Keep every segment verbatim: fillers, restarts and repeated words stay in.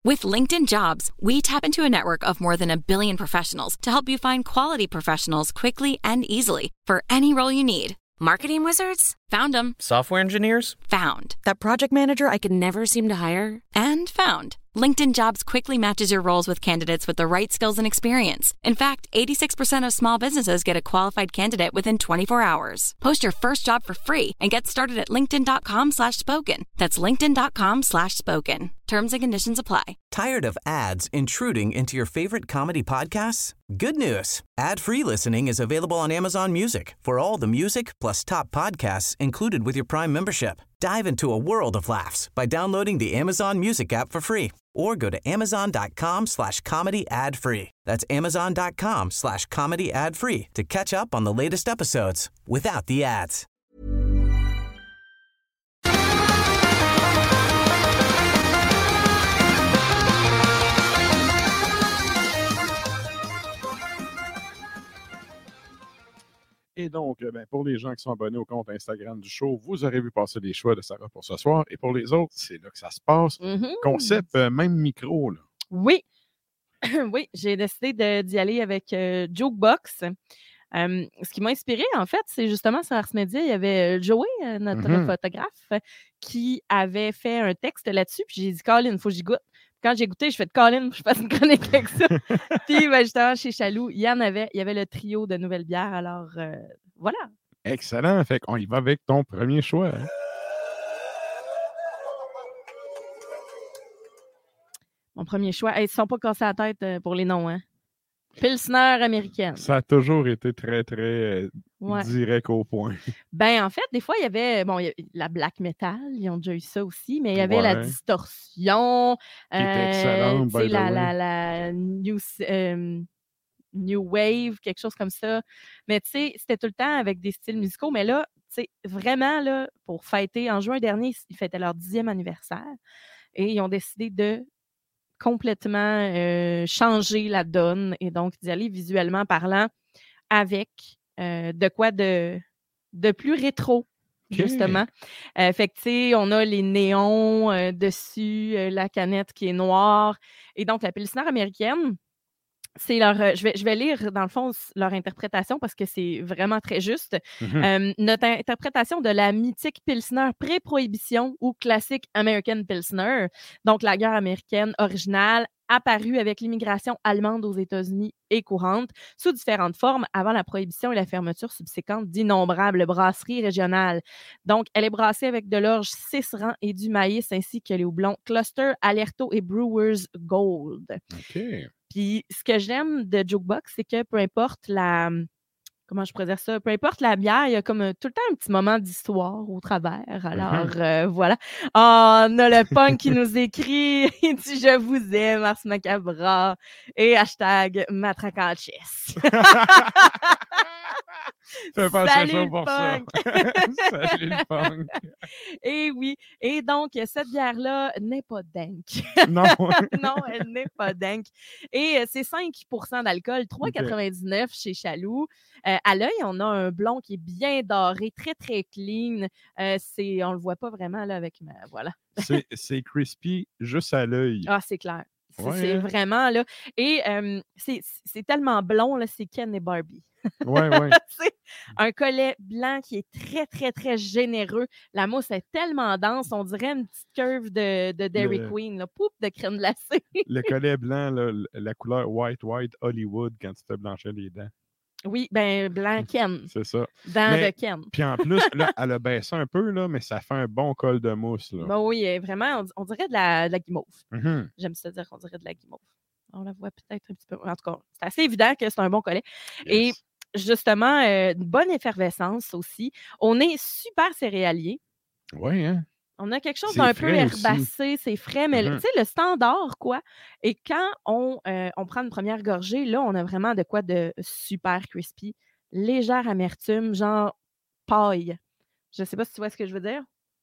With LinkedIn Jobs, we tap into a network of more than a billion professionals to help you find quality professionals quickly and easily for any role you need. Marketing wizards? Found them. Software engineers? Found. That project manager I could never seem to hire? And found. LinkedIn Jobs quickly matches your roles with candidates with the right skills and experience. In fact, eighty-six percent of small businesses get a qualified candidate within twenty-four hours. Post your first job for free and get started at linkedin.com slash spoken. That's linkedin.com slash spoken. Terms and conditions apply. Tired of ads intruding into your favorite comedy podcasts? Good news. Ad-free listening is available on Amazon Music for all the music plus top podcasts included with your Prime membership. Dive into a world of laughs by downloading the Amazon Music app for free or go to amazon.com slash comedy ad free. That's amazon.com slash comedy ad free to catch up on the latest episodes without the ads. Et donc, ben, pour les gens qui sont abonnés au compte Instagram du show, vous aurez vu passer les choix de Sarah pour ce soir. Et pour les autres, c'est là que ça se passe. Mm-hmm. Concept, euh, même micro. Là. Oui. Oui, j'ai décidé de, d'y aller avec euh, Jokebox. Euh, ce qui m'a inspiré, en fait, c'est justement sur Ars Media, il y avait Joey, euh, notre Mm-hmm. photographe, qui avait fait un texte là-dessus. Puis j'ai dit, Colin, il faut que j'y goûte. Quand j'ai goûté, je fais de Colin, je fasse une chronique avec ça. Puis, ben, justement, chez Chaloux, il y en avait. Il y avait le trio de nouvelles bières. Alors, euh, voilà. Excellent. Fait qu'on y va avec ton premier choix. Hein? Mon premier choix. Hey, ils ne se sont pas cassés la tête euh, pour les noms, hein? Pilsner américaine. Ça a toujours été très, très euh, Ouais. direct au point. Ben, en fait, des fois, il y avait, bon, il y a la black metal, ils ont déjà eu ça aussi, mais il y avait la Ouais. distorsion, Qui était euh, excellente, tu sais, by the la, way. la, la new, euh, new wave, quelque chose comme ça. Mais tu sais, c'était tout le temps avec des styles musicaux. Mais là, tu sais, vraiment, là, pour fêter, en juin dernier, ils fêtaient leur dixième anniversaire et ils ont décidé de complètement euh, changer la donne et donc d'y aller visuellement parlant avec euh, de quoi de, de plus rétro, justement. Okay. Euh, fait que, tu sais, on a les néons euh, dessus, euh, la canette qui est noire. Et donc, la Pilsner américaine, c'est leur. Euh, je, vais, je vais lire, dans le fond, leur interprétation parce que c'est vraiment très juste. Mm-hmm. Euh, notre interprétation de la mythique Pilsner pré-prohibition ou classique American Pilsner, donc la guerre américaine originale, apparue avec l'immigration allemande aux États-Unis et courante, sous différentes formes, avant la prohibition et la fermeture subséquente d'innombrables brasseries régionales. Donc, elle est brassée avec de l'orge six rangs et du maïs, ainsi que les houblons Cluster, Alerto et Brewers Gold. OK. Puis, ce que j'aime de Jokebox, c'est que peu importe la... Comment je pourrais dire ça? Peu importe la bière, il y a comme un- tout le temps un petit moment d'histoire au travers. Alors, Mm-hmm. euh, voilà. Oh, on a le punk qui nous écrit. Il dit « Je vous aime, Ars Macabra » et hashtag Matraque en chess. Fais pas Salut chaud le pour punk! ça. Salut le punk! Et oui. Et donc, cette bière-là n'est pas dank. Non. Non, elle n'est pas dank. Et euh, c'est cinq pour cent d'alcool, trois virgule quatre-vingt-dix-neuf chez Chaloux. Euh, à l'œil, on a un blond qui est bien doré, très, très clean. Euh, c'est, on le voit pas vraiment là avec ma... Voilà. c'est, c'est crispy juste à l'œil. Ah, c'est clair. C'est, Ouais, c'est hein? vraiment là. Et euh, c'est, c'est tellement blond, là, c'est Ken et Barbie. Ouais, ouais. C'est un collet blanc qui est très, très, très généreux. La mousse est tellement dense, on dirait une petite curve de, de Dairy Le- Queen. Là. Poup, de crème glacée. Le collet blanc, là, la couleur white, white, Hollywood, quand tu fais blanchir les dents. Oui, ben blanc Ken. C'est ça. Dents Mais- de Ken. Puis en plus, là, elle a baissé un peu, là, mais ça fait un bon col de mousse. Là. Ben oui, euh, vraiment, on, on dirait de la, de la guimauve. Mhm. J'aime ça dire qu'on dirait de la guimauve. On la voit peut-être un petit peu. En tout cas, c'est assez évident que c'est un bon collet. Et Yes. justement, euh, une bonne effervescence aussi. On est super céréalier. Oui, hein? On a quelque chose C'est d'un peu frais aussi. herbacé, c'est frais, mais Mhm. tu sais, le standard, quoi. Et quand on, euh, on prend une première gorgée, là, on a vraiment de quoi de super crispy. Légère amertume, genre paille. Je ne sais pas si tu vois ce que je veux dire.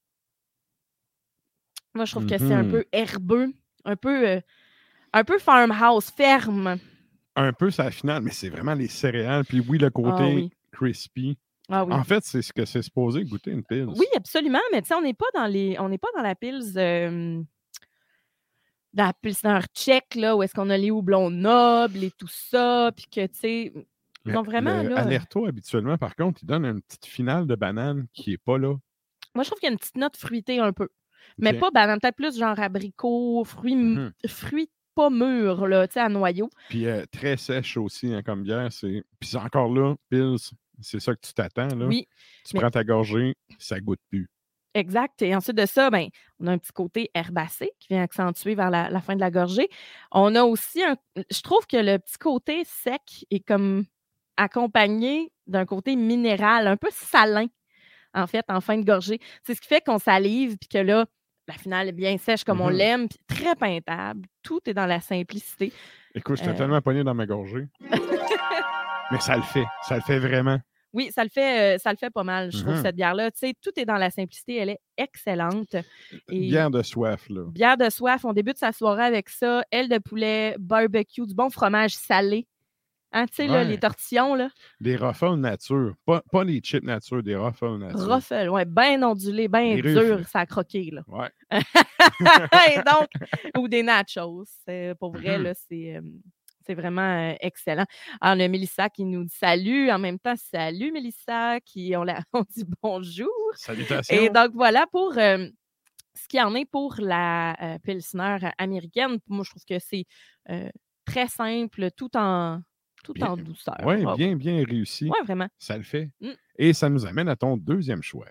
Moi, je trouve que c'est un Mhm. peu herbeux, un peu, euh, un peu farmhouse, ferme. Un peu sa finale, mais c'est vraiment les céréales. Puis oui, le côté Ah oui. crispy. Ah oui. En fait, c'est ce que c'est supposé goûter une pils. Oui, absolument, mais tu sais, on n'est pas dans les, on n'est pas dans la pils. euh, dans la Pilsner tchèque, là, où est-ce qu'on a les houblons nobles et tout ça, puis que, tu sais, ils ont vraiment, le là... Alerto, habituellement, par contre, il donne une petite finale de banane qui n'est pas là. Moi, je trouve qu'il y a une petite note fruitée un peu. Mais Ok. pas banane, peut-être plus genre abricot, fruits, m- Mhm. fruits pas mûrs, là, tu sais, à noyau. Puis euh, très sèche aussi, hein, comme bière. C'est... Puis c'est encore là, Pils, c'est ça que tu t'attends, là. Oui, Tu mais- prends ta gorgée, ça goûte plus. exact. Et ensuite de ça, ben, on a un petit côté herbacé qui vient accentuer vers la, la fin de la gorgée. On a aussi un... Je trouve que le petit côté sec est comme accompagné d'un côté minéral, un peu salin, en fait, en fin de gorgée. C'est ce qui fait qu'on salive, puis que là, la finale est bien sèche comme on Mhm. l'aime, puis très peintable. Tout est dans la simplicité. Écoute, j'étais Euh. tellement pogné dans ma gorgée. Mais ça le fait. Ça le fait vraiment. Oui, ça le fait, euh, ça le fait pas mal, je trouve, Mhm. cette bière-là. Tu sais, tout est dans la simplicité. Elle est excellente. Et Bière de soif, là. bière de soif, on débute sa soirée avec ça. Aile de poulet, barbecue, du bon fromage salé. Hein, tu sais, là, Ouais. les tortillons, là. Des ruffles nature. Pas, pas les chips nature, des ruffles nature. Ruffles, ouais, bien ondulé, bien Des dur, ruffles. ça a croqué, là. Ouais. Et donc, ou des nachos. C'est- Pour vrai, Mhm. là, c'est, euh, c'est vraiment euh, excellent. Alors, on a Mélissa qui nous dit salut. En même temps, salut Mélissa, qui on, la, on dit bonjour. Salutations. Et donc, voilà pour euh, ce qu'il y en est pour la euh, Pilsner américaine. Moi, je trouve que c'est euh, très simple, tout en, tout Bien- en douceur. Oui, Oh, bien, bien réussi. ouais, vraiment. Ça le fait. Mm. Et ça nous amène à ton deuxième choix.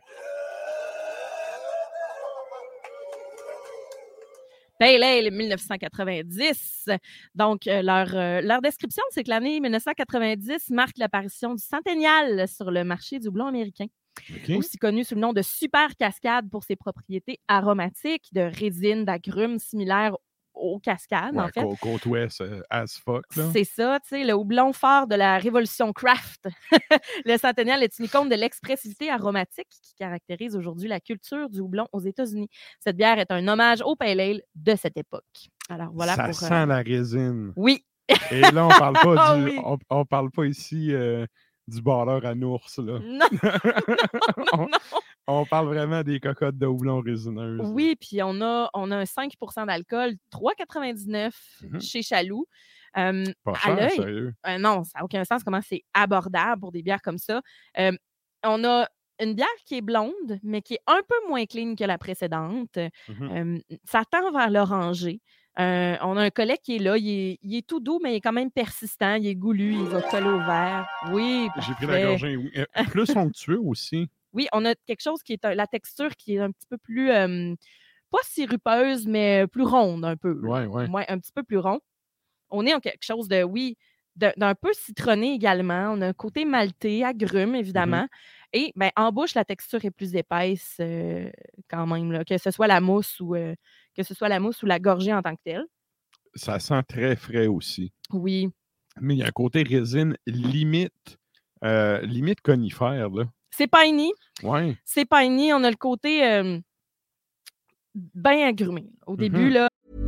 Pale Ale dix-neuf cent quatre-vingt-dix. Donc, euh, leur, euh, leur description, c'est que l'année dix-neuf cent quatre-vingt-dix marque l'apparition du centennial sur le marché du houblon américain, OK? aussi connu sous le nom de Super Cascade pour ses propriétés aromatiques, de résine, d'agrumes similaires aux cascades, Ouais, en fait. cô- côte ouest, euh, as fuck, là. C'est ça, tu sais, le houblon fort de la révolution craft. Le centennial est une icône de l'expressivité aromatique qui caractérise aujourd'hui la culture du houblon aux États-Unis. Cette bière est un hommage au Pale Ale de cette époque. Alors voilà Ça pour... sent euh, la résine. Oui, Et là, on parle pas Ah du, oui. on, on parle pas ici euh, du barreur à ours, là. non, on, non. on parle vraiment des cocottes de houblon résineuses. là. Oui, puis on a, on a un cinq pour cent d'alcool, trois quatre-vingt-dix-neuf Mhm. chez Chaloux. Euh, Pas à cher, l'œil, sérieux. euh, non, ça n'a aucun sens comment c'est abordable pour des bières comme ça. Euh, on a une bière qui est blonde, mais qui est un peu moins clean que la précédente. Mhm. Euh, ça tend vers l'orangé. Euh, on a un collet qui est là. Il est, il est tout doux, mais il est quand même persistant. Il est goulu. Il va coller au verre. Oui, J'ai pris la parfait. gorgée. oui. Euh, Plus onctueux aussi. Oui, on a quelque chose qui est un- la texture qui est un petit peu plus, euh, pas sirupeuse, mais plus ronde un peu. là. Ouais, ouais. Ouais, un petit peu plus rond. On est en quelque chose de, oui, de- d'un peu citronné également. On a un côté maltais, agrumes, évidemment. Et ben, en bouche, la texture est plus épaisse euh, quand même, là, que ce soit la mousse ou euh, que ce soit la mousse ou la gorgée en tant que telle. Ça sent très frais aussi. Oui. Mais il y a un côté résine limite, euh, limite conifère, là. C'est piney. Ouais. C'est piney. On a le côté euh, bien agrumé. Au début, Mhm. là,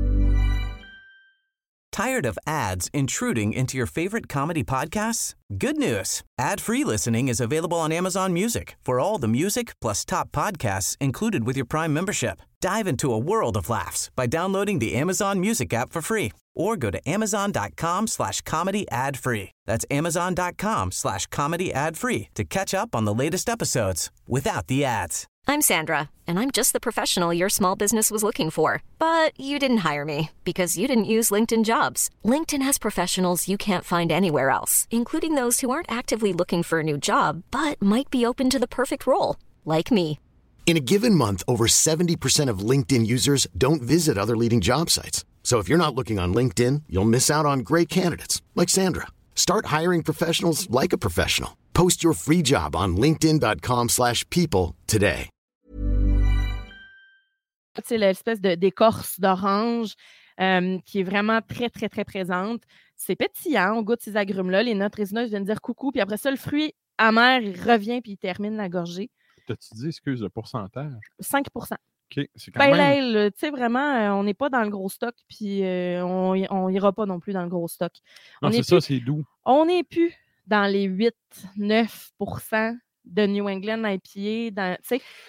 Tired of ads intruding into your favorite comedy podcasts? Good news. Ad-free listening is available on Amazon Music for all the music plus top podcasts included with your Prime membership. Dive into a world of laughs by downloading the Amazon Music app for free or go to amazon.com slash comedy ad free. That's amazon.com slash comedy ad free to catch up on the latest episodes without the ads. I'm Sandra, and I'm just the professional your small business was looking for. But you didn't hire me because you didn't use LinkedIn Jobs. LinkedIn has professionals you can't find anywhere else, including those who aren't actively looking for a new job, but might be open to the perfect role, like me. In a given month, over seventy percent of LinkedIn users don't visit other leading job sites. So if you're not looking on LinkedIn, you'll miss out on great candidates like Sandra. Start hiring professionals like a professional. Post your free job on linkedin.com slash people today. tu sais, l'espèce de, d'écorce d'orange euh, qui est vraiment très, très, très présente. C'est pétillant, on goûte ces agrumes-là. Les notes résineuses viennent dire coucou. Puis après ça, le fruit amer, il revient puis il termine la gorgée. T'as-tu dit, excuse, le pourcentage? cinq pour cent. OK, c'est quand Pale même... Ale, tu sais, vraiment, euh, on n'est pas dans le gros stock, puis euh, on on ira pas non plus dans le gros stock. Non, on c'est est ça, plus- c'est doux. On n'est plus dans les huit neuf pour cent de New England I P A. Dans, tu sais,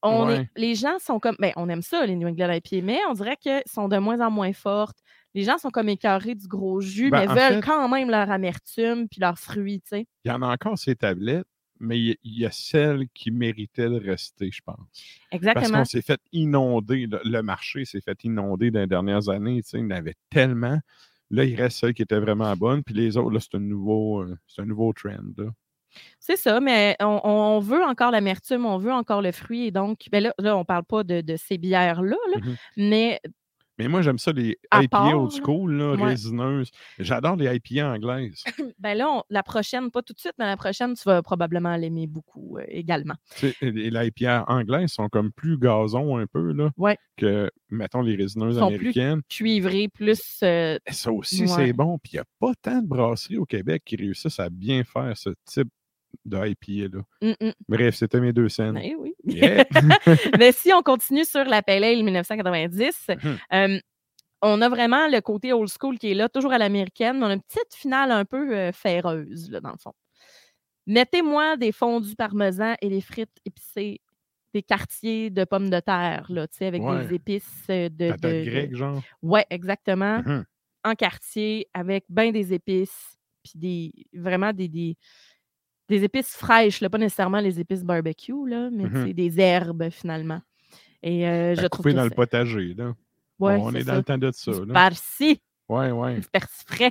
On Ouais. est, les gens sont comme... Ben, on aime ça, les New England I P A, mais on dirait qu'elles sont de moins en moins fortes. Les gens sont comme écœurés du gros jus, Ben, mais en veulent fait- quand même leur amertume puis leurs fruits, tu sais. Il y en a encore ces tablettes, mais il y, il y a celles qui méritaient de rester, je pense. Parce Exactement. qu'on s'est fait inonder, le, le marché s'est fait inonder dans les dernières années. Tu sais, il y en avait tellement. Là, il reste celles qui étaient vraiment bonnes, puis les autres, là, c'est un nouveau, euh, c'est un nouveau trend. Là. C'est ça, mais on, on veut encore l'amertume, on veut encore le fruit. Et donc, ben là, là on ne parle pas de, de ces bières-là, là, Mhm. mais Mais moi, j'aime ça, les À I P A part, old school, là, ouais. résineuses. J'adore les I P A anglaises. ben là, on- la prochaine, pas tout de suite, mais la prochaine, tu vas probablement l'aimer beaucoup euh, également. Tu sais, les les I P A anglaises sont comme plus gazon un peu là, Ouais. que, mettons, les résineuses Sont plus américaines. Cuivré, plus. euh, Et ça aussi, Ouais. c'est bon. Puis il n'y a pas tant de brasseries au Québec qui réussissent à bien faire ce type de I P A. Là. mm, mm. Bref, c'était mes deux scènes. Eh oui. Yeah. Mais si on continue sur la Pale Ale dix-neuf cent quatre-vingt-dix, Mhm. euh, on a vraiment le côté old school qui est là, toujours à l'américaine, mais on a une petite finale un peu euh, ferreuse, là, dans le fond. Mettez-moi des fondus parmesan et des frites épicées, des quartiers de pommes de terre, là, tu sais, avec Ouais. des épices euh, de... Patate de- de- grecque, genre. Ouais, exactement. Mhm. En quartier, avec ben des épices, puis des, vraiment des, des, des épices fraîches, là, pas nécessairement les épices barbecue, là, mais Mhm. tu sais, des herbes, finalement. Et euh, je À trouve couper que dans le c'est... potager. Là. Ouais, On c'est est ça. dans le temps de ça. Du Là. farci, Ouais, ouais. du persil frais.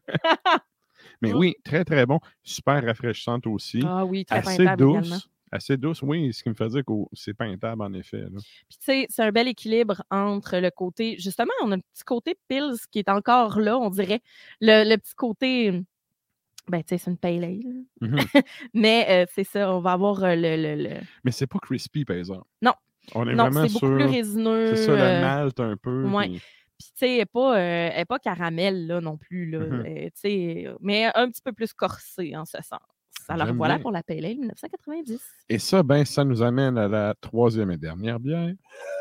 Mais oui, très, très bon. Super rafraîchissante aussi. Ah oui, très Assez peintable également. douce. Assez douce, oui, ce qui me fait dire que c'est peintable, en effet. Là. Puis, tu sais, c'est un bel équilibre entre le côté... Justement, on a un petit côté Pils qui est encore là, on dirait. Le, le petit côté... Ben, tu sais, c'est une pale ale. Mhm. Mais euh, c'est ça, on va avoir euh, le... le, le... Mais c'est pas crispy, par exemple. Non. On est Non, vraiment c'est beaucoup sur... plus résineux. C'est ça, euh, le malt un peu. ouais. puis- Puis, tu sais, elle n'est pas, euh, elle est pas caramel, là, non plus. Là. Mhm. Euh, tu sais, euh, mais un petit peu plus corsée, en ce sens. Alors, J'aime voilà bien. pour la Pale Ale dix-neuf cent quatre-vingt-dix. Et ça, ben, ça nous amène à la troisième et dernière bière.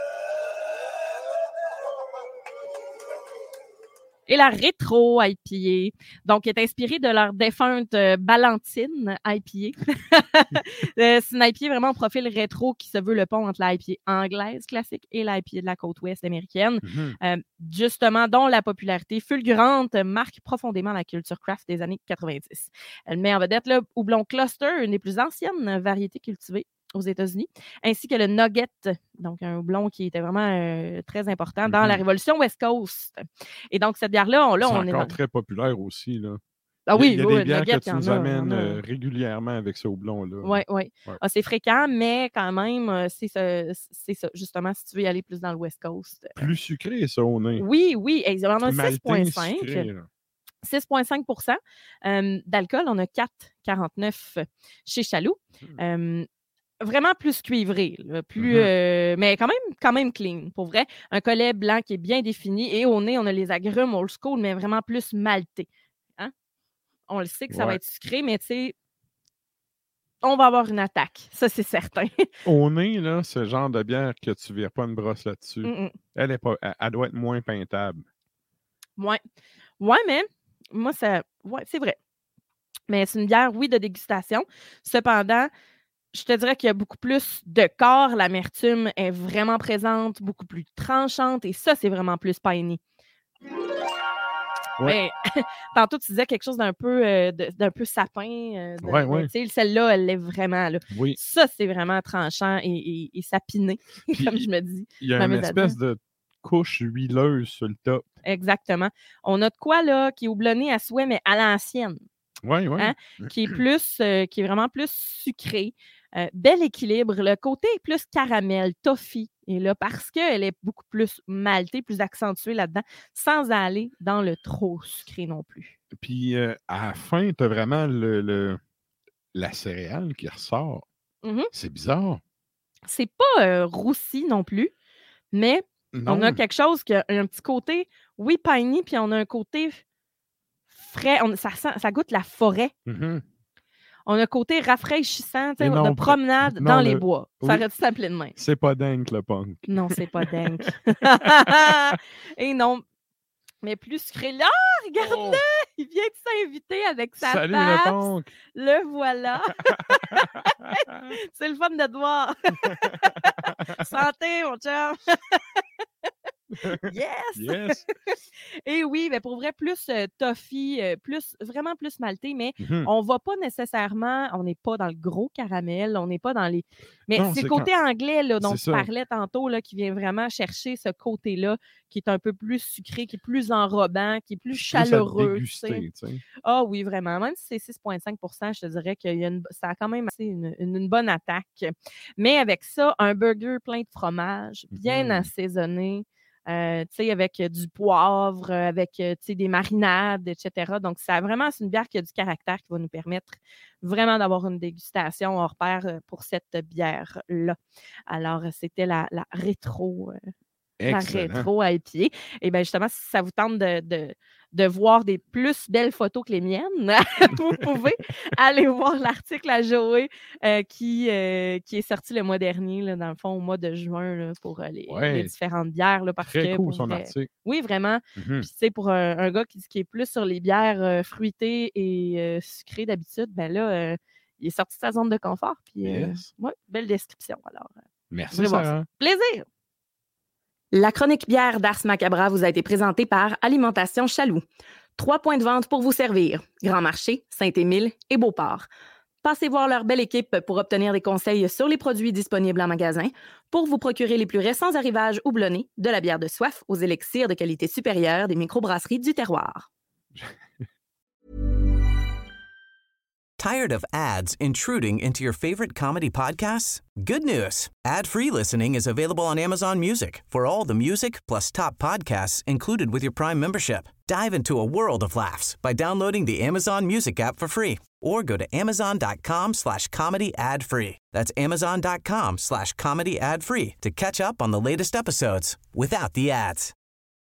Et la rétro I P A, donc, est inspirée de leur défunte euh, Ballantine I P A. Euh, c'est une I P A vraiment au profil rétro qui se veut le pont entre la I P A anglaise classique et la I P A de la côte ouest américaine. Mhm. Euh, justement, dont la popularité fulgurante marque profondément la culture craft des années quatre-vingt-dix. Elle met en vedette le houblon Cluster, une des plus anciennes variétés cultivées aux États-Unis, ainsi que le Nugget, donc un houblon qui était vraiment euh, très important dans Mhm. la révolution West Coast. Et donc, cette bière-là, on, là, C'est on est encore dans... très populaire aussi. Là. Ah Il y a- oui, il y a oui, des le bières Nugget, que tu il y en nous a, amènes il y en a. euh, régulièrement avec ce houblon-là. Oui, oui. Ouais. Ah, c'est fréquent, mais quand même, euh, c'est ça, c'est ça. Justement, si tu veux y aller plus dans le West Coast. euh, Plus sucré, ça, au nez. Oui, oui, ils en ont six Maltais, virgule cinq. sucré, là. six virgule cinq pour cent euh, d'alcool. On a quatre virgule quarante-neuf chez Chaloux. Hmm. Euh, vraiment plus cuivré, là, plus, Mhm. euh, mais quand même, quand même clean, pour vrai. Un collet blanc qui est bien défini. Et au nez, on a les agrumes old school, mais vraiment plus maltais. Hein? On le sait que ça va Ouais. être sucré, mais tu sais, on va avoir une attaque. Ça, c'est certain. Au nez, là, ce genre de bière que tu ne vires pas une brosse là-dessus, Mm, mm. elle, est pas, elle, elle doit être moins peintable. Ouais. Ouais, mais moi, ça. Ouais, c'est vrai. Mais c'est une bière, oui, de dégustation. Cependant, je te dirais qu'il y a beaucoup plus de corps. L'amertume est vraiment présente, beaucoup plus tranchante. Et ça, c'est vraiment plus piney. Ouais. Mais, tantôt, tu disais quelque chose d'un peu, euh, de- d'un peu sapin. euh, de- Ouais, mais ouais. tu sais, celle-là, elle l'est vraiment. Là. Oui. Ça, c'est vraiment tranchant et, et- et sapiné, Puis, comme je me dis. Il y a je une m'amuse espèce de couche huileuse sur le top. Exactement. On a de quoi, là, qui est houblonné à souhait, mais à l'ancienne. Oui, oui. Hein? Qui est plus, euh, qui est vraiment plus sucré. Euh, bel équilibre. Le côté est plus caramel, toffee. Et là, parce qu'elle est beaucoup plus maltée, plus accentuée là-dedans, sans aller dans le trop sucré non plus. Puis euh, à la fin, tu as vraiment le, le- la céréale qui ressort. Mhm. C'est bizarre. C'est pas euh, roussi non plus, mais Non. on a quelque chose qui a un petit côté, oui, piney, puis on a un côté frais. On- ça, sent- ça goûte la forêt. Mhm. On a un côté rafraîchissant, tu sais, Et non, de promenade non, dans le- les bois. Ça oui. aurait dû s'appeler de même. C'est pas dingue, le punk. Non, c'est pas dingue. Et non. Mais plus sucré. Là, regarde-le! Oh, Il vient de s'inviter avec sa salut, face. le punk! Le voilà. C'est le fun de te voir. Santé, mon chum! Yes! Yes! Et oui, mais pour vrai, plus euh, toffee, euh, plus, vraiment plus maltais, mais Mhm. on va pas nécessairement, on n'est pas dans le gros caramel, on n'est pas dans les... Mais Non, c'est c'est le côté quand- anglais là, dont c'est tu ça. parlais tantôt, là, qui vient vraiment chercher ce côté-là, qui est un peu plus sucré, qui est plus enrobant, qui est plus Plus à chaleureux. Tu sais. déguster, tu sais. Ah oui, vraiment. Même si c'est six virgule cinq pour cent, je te dirais que ça a quand même assez une, une, une bonne attaque. Mais avec ça, un burger plein de fromage, bien Mhm. assaisonné, euh, tu sais, avec euh, du poivre, euh, avec euh, tu sais, des marinades, et cetera. Donc, ça vraiment, c'est une bière qui a du caractère qui va nous permettre vraiment d'avoir une dégustation hors pair euh, pour cette bière-là. Alors, euh, c'était la, la rétro. euh, la Excellent. rétro à épier. Et bien, justement, si ça vous tente de, de, de voir des plus belles photos que les miennes, vous pouvez aller voir l'article à Joey euh, qui, euh, qui est sorti le mois dernier, là, dans le fond, au mois de juin, là, pour euh, les, Ouais. les différentes bières. Là, parce Très que, cool, pour son vrai- article. Oui, vraiment. Mhm. Puis, tu sais, pour un, un gars qui, qui est plus sur les bières euh, fruitées et euh, sucrées d'habitude, ben là, euh, il est sorti de sa zone de confort. Puis, euh, Yes. ouais, belle description. Alors, euh, Merci, vous allez voir Sarah. ça. Plaisir! La chronique bière d'Ars Macabra vous a été présentée par Alimentation Chaloux. Trois points de vente pour vous servir. Grand Marché, Saint-Émile et Beauport. Passez voir leur belle équipe pour obtenir des conseils sur les produits disponibles en magasin, pour vous procurer les plus récents arrivages houblonnés, de la bière de soif aux élixirs de qualité supérieure des microbrasseries du terroir. Tired of ads intruding into your favorite comedy podcasts? Good news. Ad-free listening is available on Amazon Music for all the music plus top podcasts included with your Prime membership. Dive into a world of laughs by downloading the Amazon Music app for free or go to amazon.com slash comedy ad free. That's amazon.com slash comedy ad free to catch up on the latest episodes without the ads.